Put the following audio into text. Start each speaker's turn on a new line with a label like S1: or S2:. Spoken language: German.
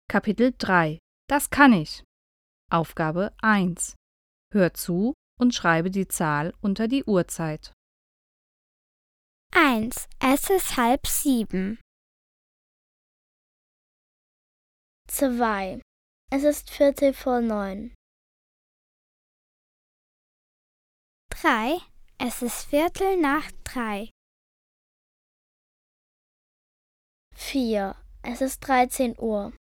S1: Kapitel 3 Das kann ich. Aufgabe 1. Hör zu und schreibe die Zahl unter die Uhrzeit.
S2: 1. Es ist 6:30. 2. Es ist 9:15. 3. Es ist 3:15. 4. Es ist 13 Uhr.